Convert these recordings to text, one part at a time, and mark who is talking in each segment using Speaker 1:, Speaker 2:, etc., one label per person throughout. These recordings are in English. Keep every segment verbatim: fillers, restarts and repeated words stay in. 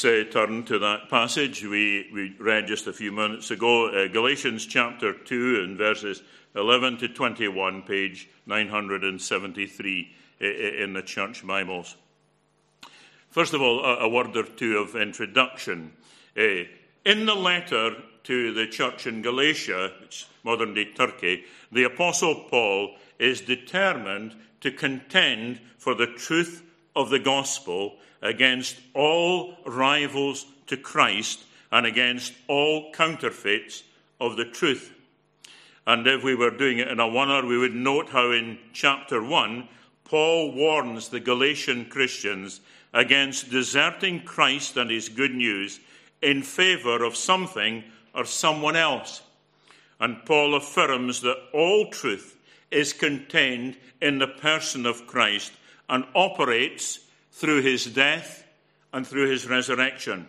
Speaker 1: let's uh, turn to that passage we, we read just a few minutes ago, uh, Galatians chapter two and verses eleven to twenty-one, page nine hundred seventy-three in the church Bibles. First of all, a, a word or two of introduction. Uh, in the letter to the church in Galatia, which is modern-day Turkey, the Apostle Paul is determined to contend for the truth of the gospel against all rivals to Christ and against all counterfeits of the truth. And if we were doing it in a oneer, we would note how in chapter one, Paul warns the Galatian Christians against deserting Christ and his good news in favor of something or someone else. And Paul affirms that all truth is contained in the person of Christ and operates through his death and through his resurrection.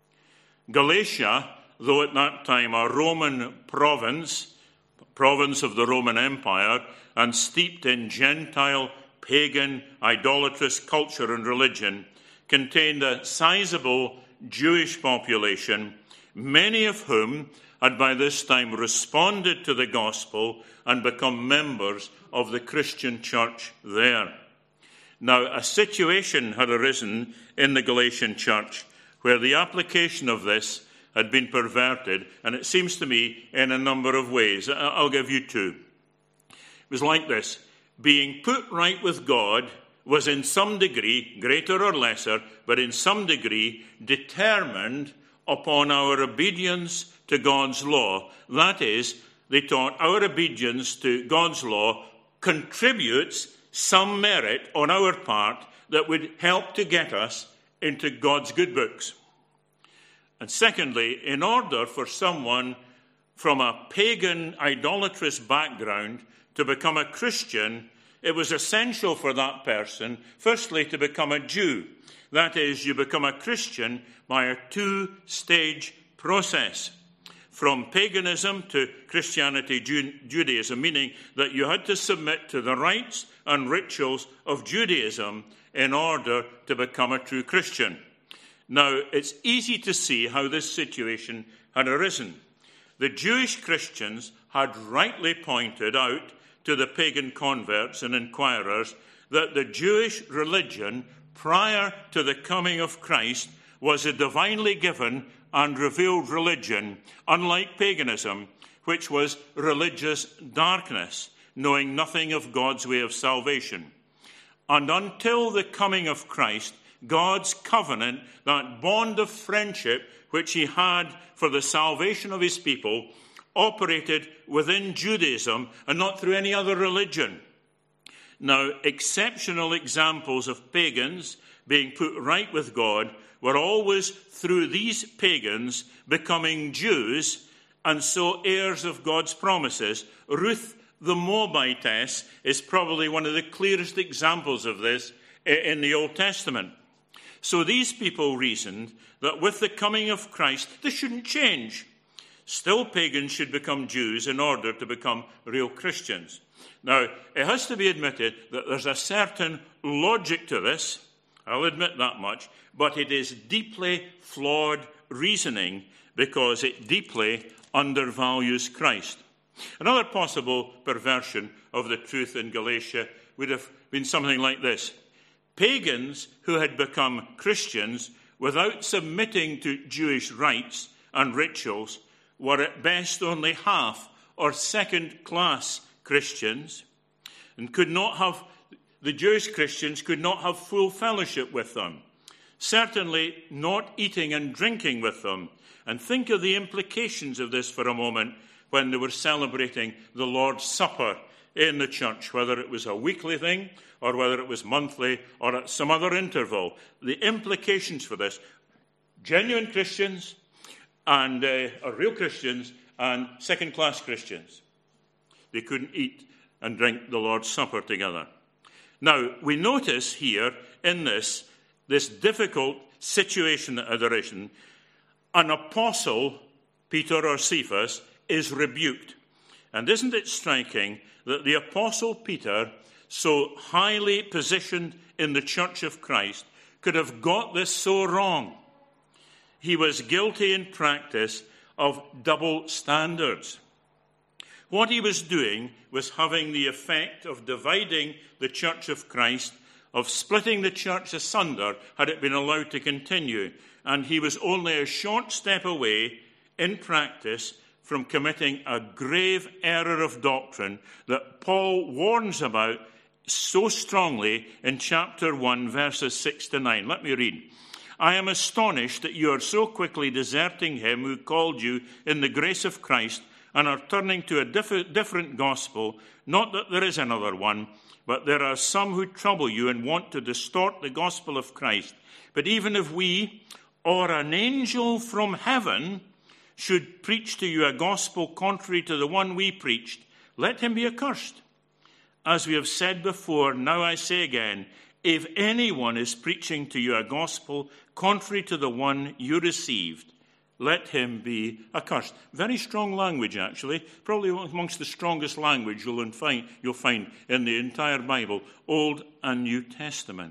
Speaker 1: Galatia, though at that time a Roman province, province of the Roman Empire, and steeped in Gentile, pagan, idolatrous culture and religion, contained a sizable Jewish population, many of whom had by this time responded to the gospel and become members of the Christian church there. Now, a situation had arisen in the Galatian church where the application of this had been perverted, and it seems to me in a number of ways. I'll give you two. It was like this. Being put right with God was in some degree, greater or lesser, but in some degree determined upon our obedience to God's law. That is, they taught our obedience to God's law contributes some merit on our part that would help to get us into God's good books. And secondly, in order for someone from a pagan, idolatrous background to become a Christian, it was essential for that person, firstly, to become a Jew. That is, you become a Christian by a two-stage process. From paganism to Christianity, Judaism, meaning that you had to submit to the rites and rituals of Judaism in order to become a true Christian. Now, it's easy to see how this situation had arisen. The Jewish Christians had rightly pointed out to the pagan converts and inquirers that the Jewish religion prior to the coming of Christ was a divinely given and revealed religion, unlike paganism, which was religious darkness, knowing nothing of God's way of salvation. And until the coming of Christ, God's covenant, that bond of friendship which he had for the salvation of his people, operated within Judaism and not through any other religion. Now, exceptional examples of pagans being put right with God were always through these pagans becoming Jews and so heirs of God's promises. Ruth the Moabitess is probably one of the clearest examples of this in the Old Testament. So these people reasoned that with the coming of Christ, this shouldn't change. Still, pagans should become Jews in order to become real Christians. Now, it has to be admitted that there's a certain logic to this. I'll admit that much. But it is deeply flawed reasoning because it deeply undervalues Christ. Another possible perversion of the truth in Galatia would have been something like this. Pagans who had become Christians without submitting to Jewish rites and rituals were at best only half or second-class Christians and could not have, the Jewish Christians could not have full fellowship with them. Certainly not eating and drinking with them. And think of the implications of this for a moment when they were celebrating the Lord's Supper in the church, whether it was a weekly thing or whether it was monthly or at some other interval. The implications for this, genuine Christians and uh, or real Christians and second-class Christians. They couldn't eat and drink the Lord's Supper together. Now, we notice here in this, this difficult situation that had arisen, an apostle, Peter or Cephas, is rebuked. And isn't it striking that the apostle Peter, so highly positioned in the church of Christ, could have got this so wrong? he was guilty in practice of double standards. What he was doing was having the effect of dividing the Church of Christ, of splitting the church asunder had it been allowed to continue. And he was only a short step away in practice from committing a grave error of doctrine that Paul warns about so strongly in chapter one, verses six to nine. Let me read. I am astonished that you are so quickly deserting him who called you in the grace of Christ and are turning to a diff- different gospel. Not that there is another one, but there are some who trouble you and want to distort the gospel of Christ. But even if we or an angel from heaven should preach to you a gospel contrary to the one we preached, let him be accursed. As we have said before, now I say again, if anyone is preaching to you a gospel contrary to the one you received, let him be accursed. Very strong language, actually. Probably amongst the strongest language you'll find, you'll find in the entire Bible, Old and New Testament.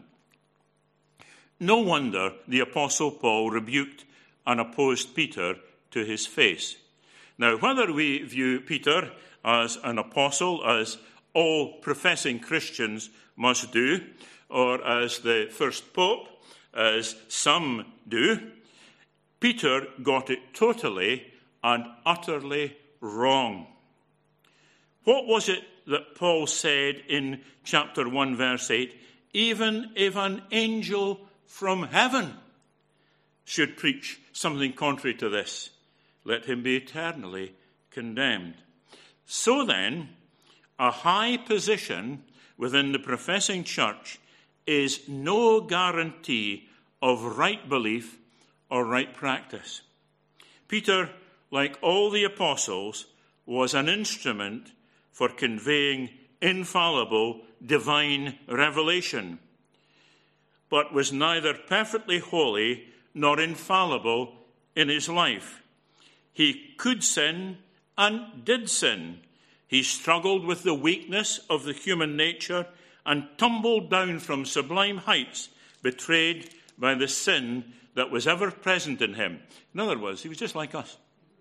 Speaker 1: No wonder the Apostle Paul rebuked and opposed Peter to his face. Now, whether we view Peter as an apostle, as all professing Christians must do, or as the first pope, as some do, Peter got it totally and utterly wrong. What was it that Paul said in chapter one, verse eight? Even if an angel from heaven should preach something contrary to this, let him be eternally condemned. So then, a high position within the professing church is no guarantee of right belief or right practice. Peter, like all the apostles, was an instrument for conveying infallible divine revelation, but was neither perfectly holy nor infallible in his life. He could sin and did sin. He struggled with the weakness of the human nature and tumbled down from sublime heights, betrayed by the sin that was ever present in him. In other words, he was just like us.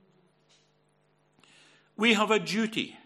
Speaker 1: We have a duty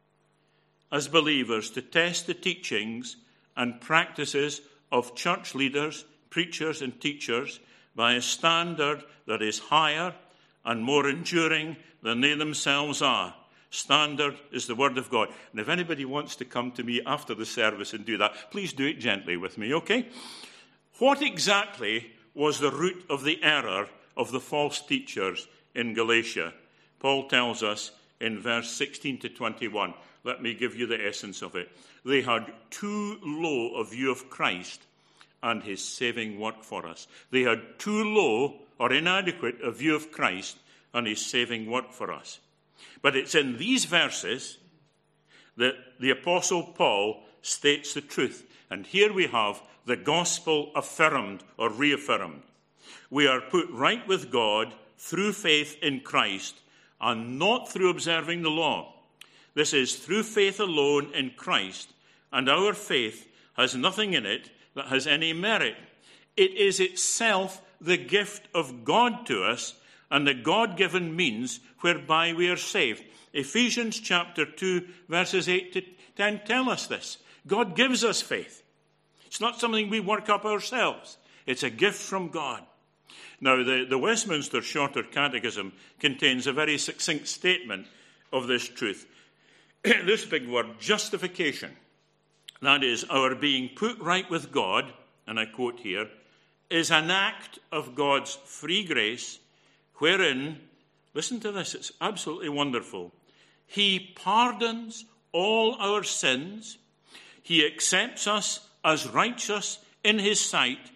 Speaker 1: as believers to test the teachings and practices of church leaders, preachers and teachers by a standard that is higher and more enduring than they themselves are. Standard is the Word of God. And if anybody wants to come to me after the service and do that, please do it gently with me, okay? What exactly was the root of the error of the false teachers in Galatia? Paul tells us in verse sixteen to twenty-one. Let me give you the essence of it. They had too low a view of Christ and his saving work for us. They had too low or inadequate a view of Christ and his saving work for us. But it's in these verses that the Apostle Paul states the truth. And here we have the gospel affirmed or reaffirmed. We are put right with God through faith in Christ and not through observing the law. This is through faith alone in Christ, and our faith has nothing in it that has any merit. It is itself the gift of God to us and the God-given means whereby we are saved. Ephesians chapter two, verses eight to ten tell us this. God gives us faith. It's not something we work up ourselves. It's a gift from God. Now, the, the Westminster Shorter Catechism contains a very succinct statement of this truth. This big word, justification, that is, our being put right with God, and I quote here, is an act of God's free grace, wherein, listen to this, it's absolutely wonderful, he pardons all our sins, he accepts us as righteous in his sight,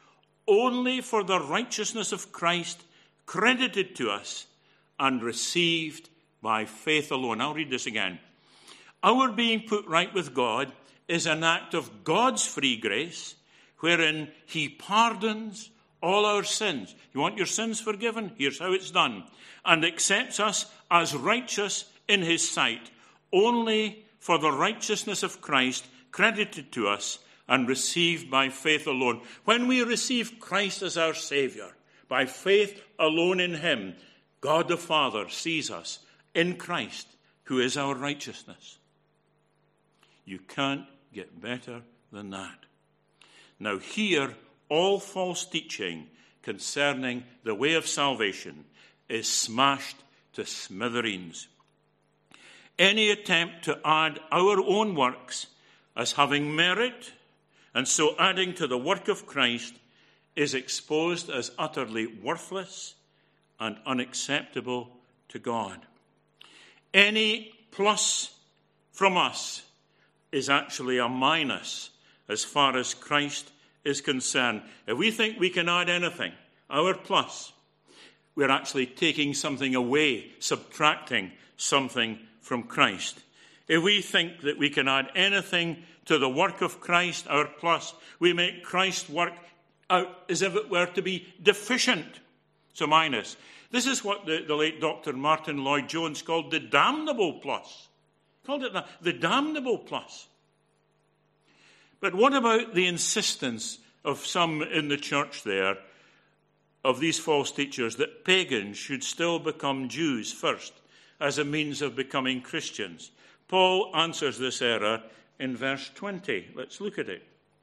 Speaker 1: only for the righteousness of Christ credited to us and received by faith alone. I'll read this again. Our being put right with God is an act of God's free grace, wherein he pardons all our sins. You want your sins forgiven? Here's how it's done. And accepts us as righteous in his sight, only for the righteousness of Christ credited to us and received by faith alone. When we receive Christ as our Saviour, By faith alone in him, God the Father sees us in Christ, who is our righteousness. You can't get better than that. Now here, all false teaching concerning the way of salvation is smashed to smithereens. Any attempt to add our own works as having merit, and so adding to the work of Christ, is exposed as utterly worthless and unacceptable to God. Any plus from us is actually a minus as far as Christ is concerned. If we think we can add anything, our plus, we're actually taking something away, subtracting something from Christ. If we think that we can add anything to the work of Christ, our plus, we make Christ's work out as if it were to be deficient. So minus. This is what the, the late Doctor Martin Lloyd-Jones called the damnable plus. He called it the, the damnable plus. But what about the insistence of some in the church there, of these false teachers, that pagans should still become Jews first as a means of becoming Christians? Paul answers this error in verse twenty. Let's look at it.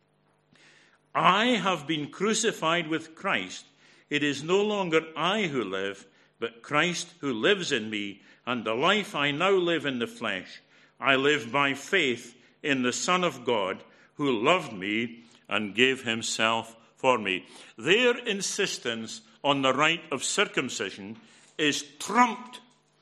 Speaker 1: I have been crucified with Christ. It is no longer I who live, but Christ who lives in me. And the life I now live in the flesh, I live by faith in the Son of God, who loved me and gave himself for me. Their insistence on the rite of circumcision is trumped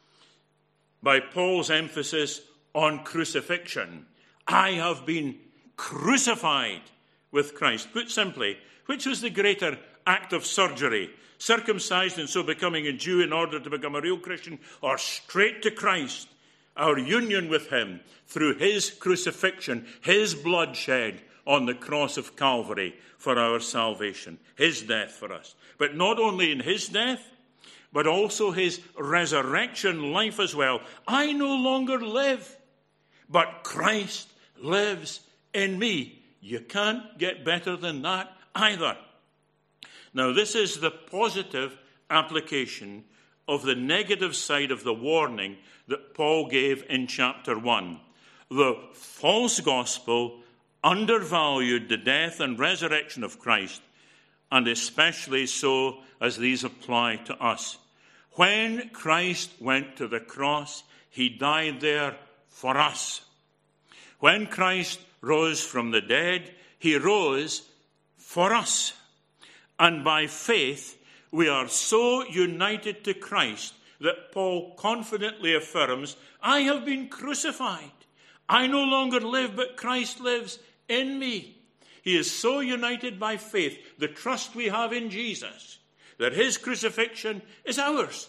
Speaker 1: by Paul's emphasis on crucifixion. I have been crucified with Christ. Put simply, which was the greater act of surgery? Circumcised and so becoming a Jew in order to become a real Christian, or straight to Christ, our union with him through his crucifixion, his bloodshed on the cross of Calvary for our salvation, his death for us. But not only in his death, but also his resurrection life as well. I no longer live, but Christ lives in me. You can't get better than that either. Now, this is the positive application of the negative side of the warning that Paul gave in chapter one. The false gospel undervalued the death and resurrection of Christ, and especially so as these apply to us. When Christ went to the cross, he died there for us. When Christ rose from the dead, he rose for us. And by faith, we are so united to Christ that Paul confidently affirms, I have been crucified. I no longer live, but Christ lives in me. He is so united by faith, the trust we have in Jesus, that his crucifixion is ours.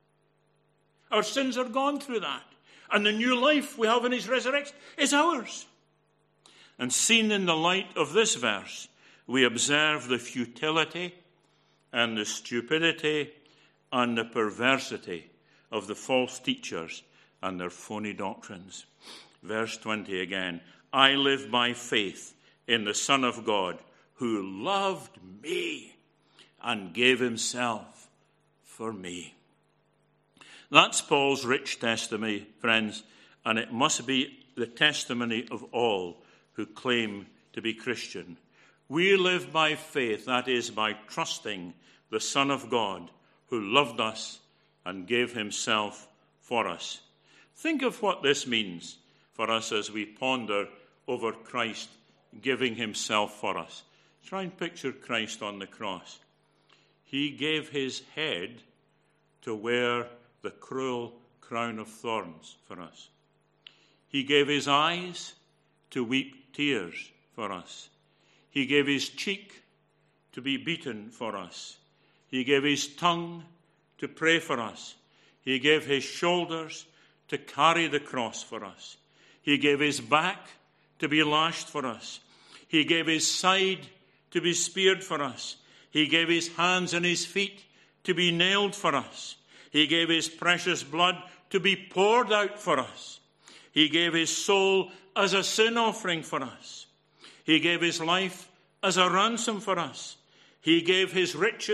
Speaker 1: Our sins are gone through that. And the new life we have in his resurrection is ours. And seen in the light of this verse, we observe the futility and the stupidity and the perversity of the false teachers and their phony doctrines. Verse twenty again. I live by faith in the Son of God, who loved me and gave himself for me. That's Paul's rich testimony, friends, and it must be the testimony of all who claim to be Christian. We live by faith, that is, by trusting the Son of God, who loved us and gave himself for us. Think of what this means for us as we ponder over Christ giving himself for us. Try and picture Christ on the cross. He gave his head to wear the cruel crown of thorns for us. He gave his eyes to weep tears for us. He gave his cheek to be beaten for us. He gave his tongue to pray for us. He gave his shoulders to carry the cross for us. He gave his back to be lashed for us. He gave his side to be speared for us. He gave his hands and his feet to be nailed for us. He gave his precious blood to be poured out for us. He gave his soul as a sin offering for us. He gave his life as a ransom for us. He gave his riches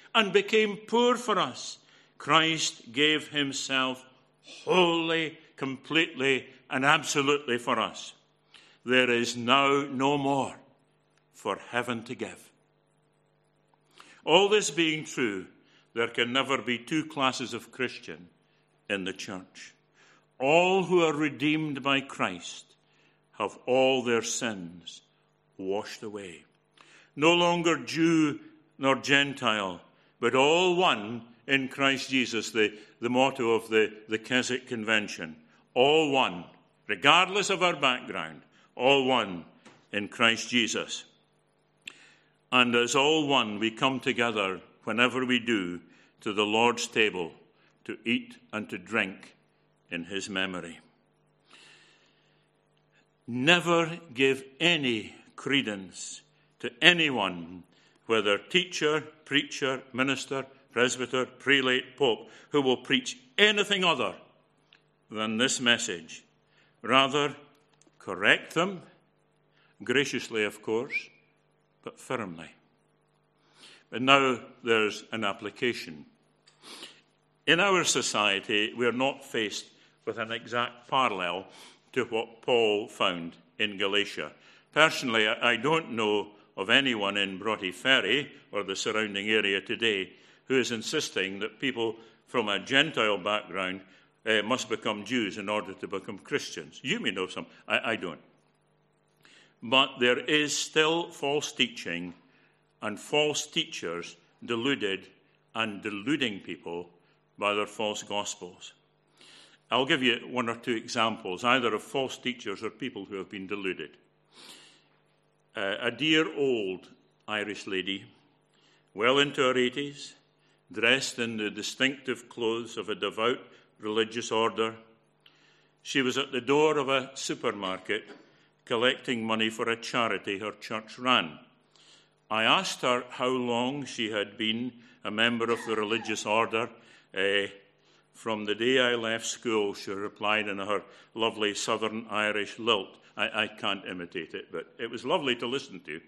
Speaker 1: and became poor for us. Christ gave himself wholly, completely, and absolutely for us. There is now no more for heaven to give. All this being true, there can never be two classes of Christian in the church. All who are redeemed by Christ have all their sins washed away. No longer Jew nor Gentile, but all one in Christ Jesus, the, the motto of the, the Keswick Convention. All one, regardless of our background, all one in Christ Jesus. And as all one, we come together whenever we do to the Lord's table to eat and to drink in his memory. Never give any credence to anyone, whether teacher, preacher, minister, presbyter, prelate, pope, who will preach anything other than this message. Rather, correct them, graciously, of course, but firmly. But now there's an application. In our society, we are not faced with an exact parallel to what Paul found in Galatia. Personally, I don't know of anyone in Broughty Ferry or the surrounding area today who is insisting that people from a Gentile background uh, must become Jews in order to become Christians. You may know some, I, I don't. But there is still false teaching and false teachers deluded and deluding people by their false gospels. I'll give you one or two examples, either of false teachers or people who have been deluded. Uh, a dear old Irish lady, well into her eighties, dressed in the distinctive clothes of a devout religious order. She was at the door of a supermarket collecting money for a charity her church ran. I asked her how long she had been a member of the religious order. Uh, from the day I left school, she replied in her lovely Southern Irish lilt. I, I can't imitate it, but it was lovely to listen to.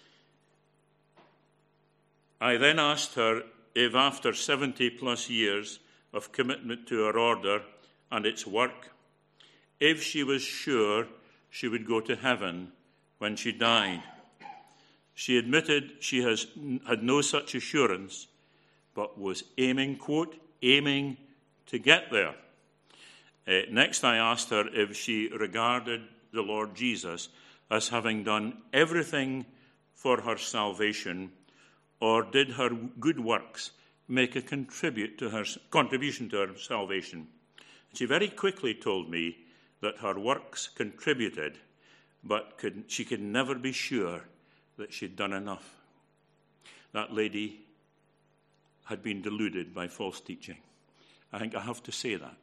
Speaker 1: I then asked her if after seventy plus years of commitment to her order and its work, if she was sure she would go to heaven when she died. She admitted she has had no such assurance, but was aiming, quote, aiming to get there. Uh, next, I asked her if she regarded the Lord Jesus as having done everything for her salvation, or did her good works make a contribute to her, contribution to her salvation. She very quickly told me that her works contributed, but could, she could never be sure that she'd done enough. That lady had been deluded by false teaching. I think I have to say that.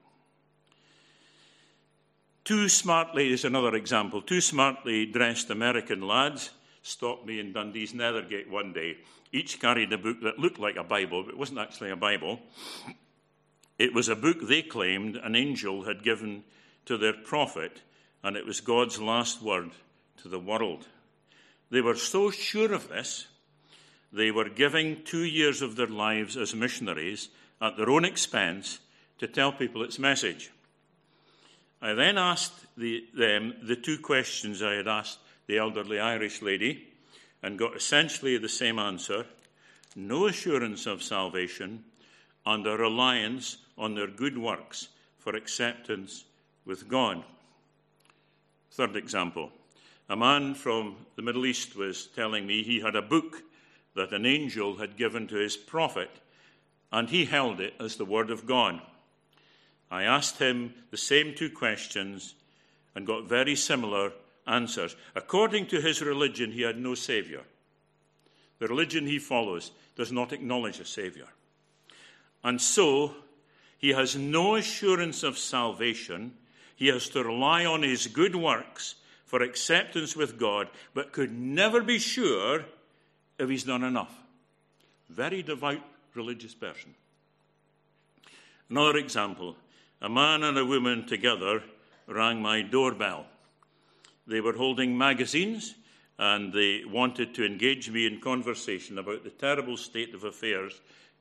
Speaker 1: Two smartly, is another example, two smartly dressed American lads stopped me in Dundee's Nethergate one day. Each carried a book that looked like a Bible, but it wasn't actually a Bible. It was a book they claimed an angel had given to their prophet, and it was God's last word to the world. They were so sure of this, they were giving two years of their lives as missionaries at their own expense to tell people its message. I then asked the, them the two questions I had asked the elderly Irish lady and got essentially the same answer: no assurance of salvation and a reliance on their good works for acceptance with God. Third example. A man from the Middle East was telling me he had a book that an angel had given to his prophet, and he held it as the word of God. I asked him the same two questions and got very similar answers. According to his religion, he had no savior. The religion he follows does not acknowledge a savior. And so, he has no assurance of salvation. He has to rely on his good works for acceptance with God, but could never be sure if he's done enough. Very devout religious person. Another example. A man and a woman together rang my doorbell. They were holding magazines, and they wanted to engage me in conversation about the terrible state of affairs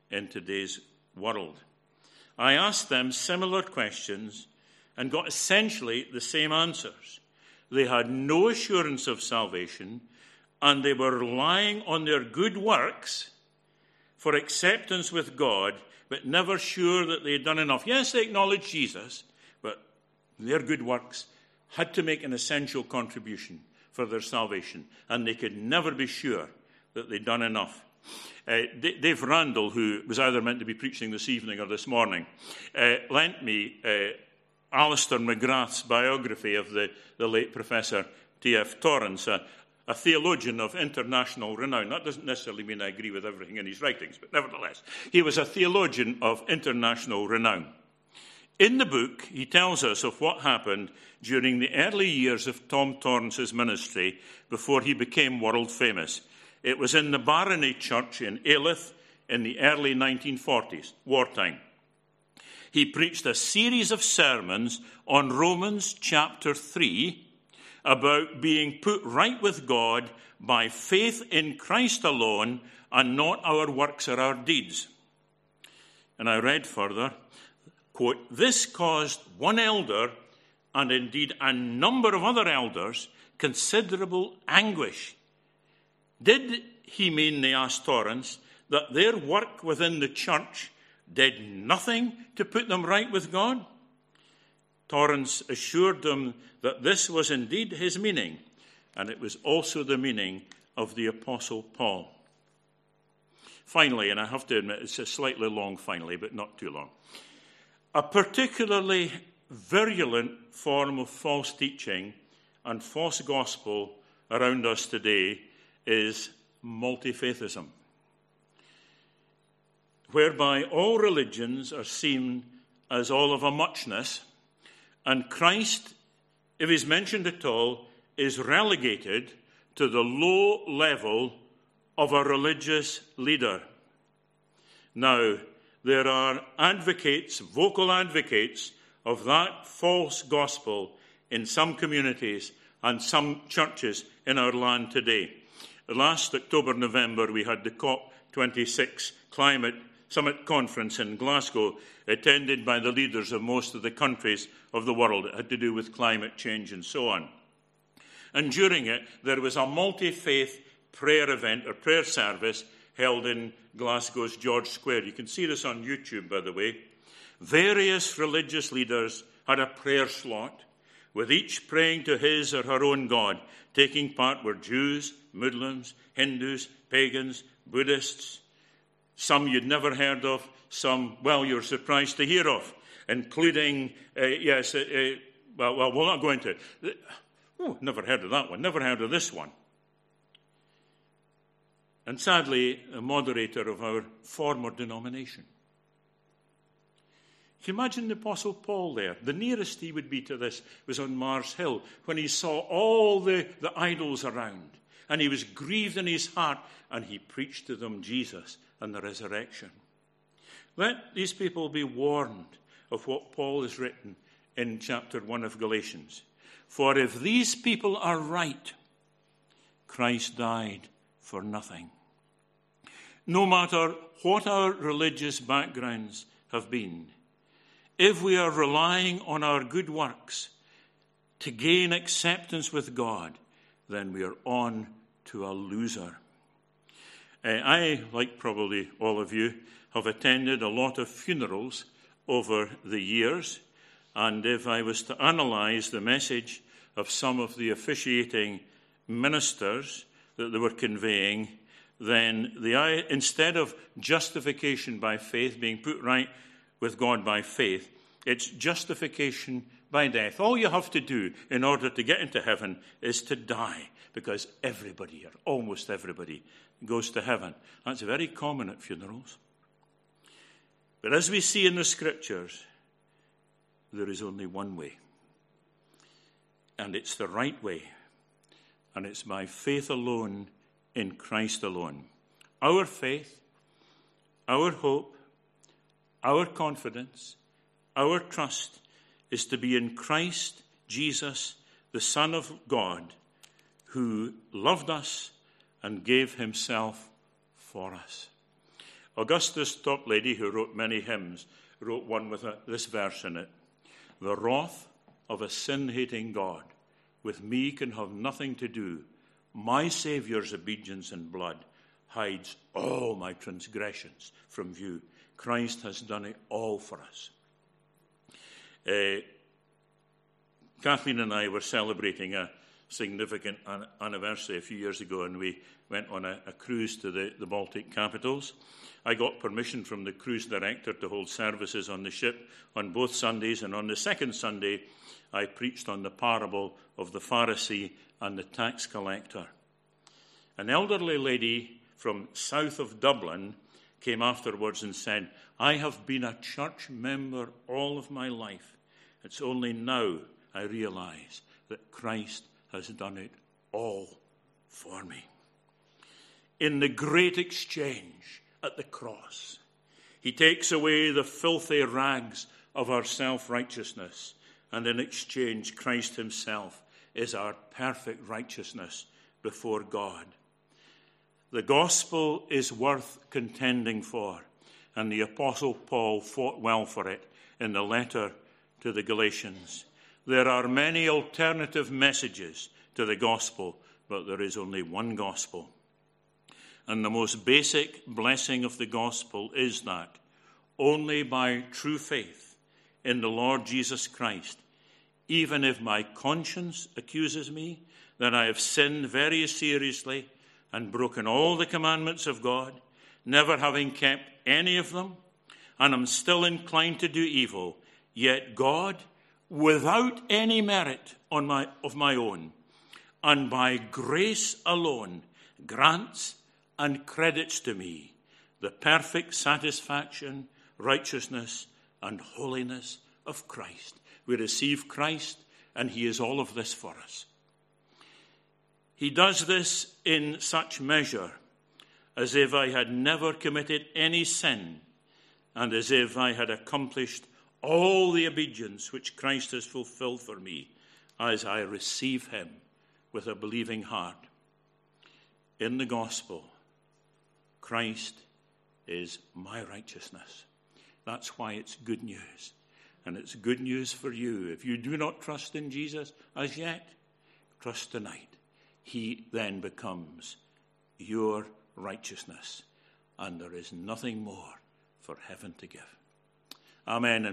Speaker 1: in today's world. I asked them similar questions and got essentially the same answers. They had no assurance of salvation, and they were relying on their good works for acceptance with God, but never sure that they had done enough. Yes, they acknowledged Jesus, but their good works had to make an essential contribution for their salvation, and they could never be sure that they'd done enough. Uh, D- Dave Randall, who was either meant to be preaching this evening or this morning, uh, lent me uh, Alistair McGrath's biography of the, the late Professor T F Torrance, a, a theologian of international renown. That doesn't necessarily mean I agree with everything in his writings, but nevertheless, he was a theologian of international renown. In the book, he tells us of what happened during the early years of Tom Torrance's ministry before he became world famous. It was in the Barony Church in Alyth in the early nineteen forties, wartime. He preached a series of sermons on Romans chapter three about being put right with God by faith in Christ alone and not our works or our deeds. And I read further, quote, "This caused one elder, and indeed a number of other elders, considerable anguish. Did he mean," they asked Torrance, "that their work within the church did nothing to put them right with God?" Torrance assured them that this was indeed his meaning, and it was also the meaning of the Apostle Paul. Finally, and I have to admit it's a slightly long finally, but not too long, a particularly virulent form of false teaching and false gospel around us today is multi-faithism, whereby all religions are seen as all of a muchness, and Christ, if he's mentioned at all, is relegated to the low level of a religious leader. Now, there are advocates, vocal advocates, of that false gospel in some communities and some churches in our land today. Last October, November, we had the COP twenty-six Climate Summit Conference in Glasgow, attended by the leaders of most of the countries of the world. It had to do with climate change and so on. And during it, there was a multi-faith prayer event or prayer service held in Glasgow's George Square. You can see this on YouTube, by the way. Various religious leaders had a prayer slot, with each praying to his or her own God. Taking part were Jews, Muslims, Hindus, pagans, Buddhists, some you'd never heard of, some, well, you're surprised to hear of, including, uh, yes, uh, uh, well, well, we're not going to. Oh, never heard of that one, never heard of this one. And sadly, a moderator of our former denomination. Can you imagine the Apostle Paul there? The nearest he would be to this was on Mars Hill, when he saw all the, the idols around, and he was grieved in his heart, and he preached to them Jesus and the resurrection. Let these people be warned of what Paul has written in chapter one of Galatians. For if these people are right, Christ died for nothing. No matter what our religious backgrounds have been, if we are relying on our good works to gain acceptance with God, then we are on to a loser. Uh, I, like probably all of you, have attended a lot of funerals over the years, and if I was to analyse the message of some of the officiating ministers that they were conveying, then the, instead of justification by faith, being put right with God by faith, it's justification by death. All you have to do in order to get into heaven is to die, because everybody, or almost everybody, goes to heaven. That's very common at funerals. But as we see in the Scriptures, there is only one way. And it's the right way. And it's by faith alone, in Christ alone. Our faith, our hope, our confidence, our trust is to be in Christ Jesus, the Son of God, who loved us and gave himself for us. Augustus Toplady, who wrote many hymns, wrote one with a, this verse in it. The wrath of a sin-hating God with me can have nothing to do. My Saviour's obedience and blood hides all my transgressions from view. Christ has done it all for us. Uh, Kathleen and I were celebrating a significant an- anniversary a few years ago, and we went on a, a cruise to the, the Baltic capitals. I got permission from the cruise director to hold services on the ship on both Sundays, and on the second Sunday, I preached on the parable of the Pharisee and the tax collector. An elderly lady from south of Dublin came afterwards and said, I have been a church member all of my life. It's only now I realize that Christ has done it all for me. In the great exchange at the cross, he takes away the filthy rags of our self-righteousness, and in exchange, Christ himself is our perfect righteousness before God. The gospel is worth contending for, and the Apostle Paul fought well for it in the letter to the Galatians. There are many alternative messages to the gospel, but there is only one gospel. And the most basic blessing of the gospel is that only by true faith in the Lord Jesus Christ, even if my conscience accuses me that I have sinned very seriously and broken all the commandments of God, never having kept any of them, and am still inclined to do evil, yet God, without any merit on my, of my own, and by grace alone, grants and credits to me the perfect satisfaction, righteousness, and holiness of Christ. We receive Christ, and he is all of this for us. He does this in such measure as if I had never committed any sin, and as if I had accomplished all the obedience which Christ has fulfilled for me, as I receive him with a believing heart. In the gospel, Christ is my righteousness. That's why it's good news. And it's good news for you. If you do not trust in Jesus as yet, trust tonight. He then becomes your righteousness. And there is nothing more for heaven to give. Amen.